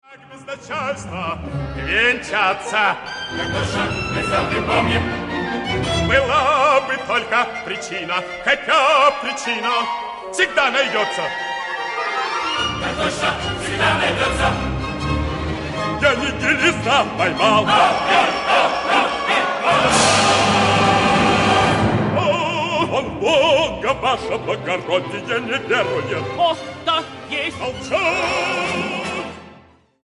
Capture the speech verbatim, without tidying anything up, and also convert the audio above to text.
Как без начальства венчаться, как душа, мы сами помним. Была бы только причина, хотя причина всегда найдется. Как душа всегда найдется. Я нигилиста поймал. Он в Бога, ваше благородие, не верует. Ох, да, есть. Молчать!